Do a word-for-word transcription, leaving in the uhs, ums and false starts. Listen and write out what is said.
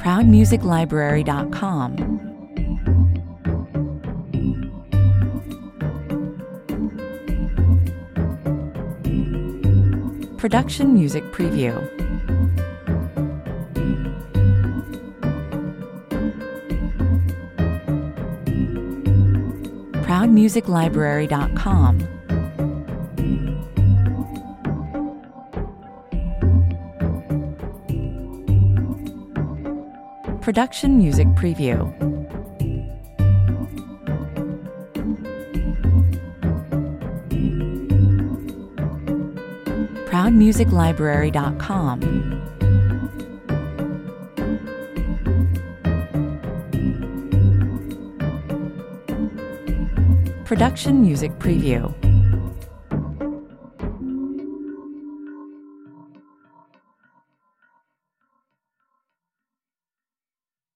proud music library dot com. Production Music Preview. proud music library dot com. Production Music Preview. proud music library dot com. Production Music Preview.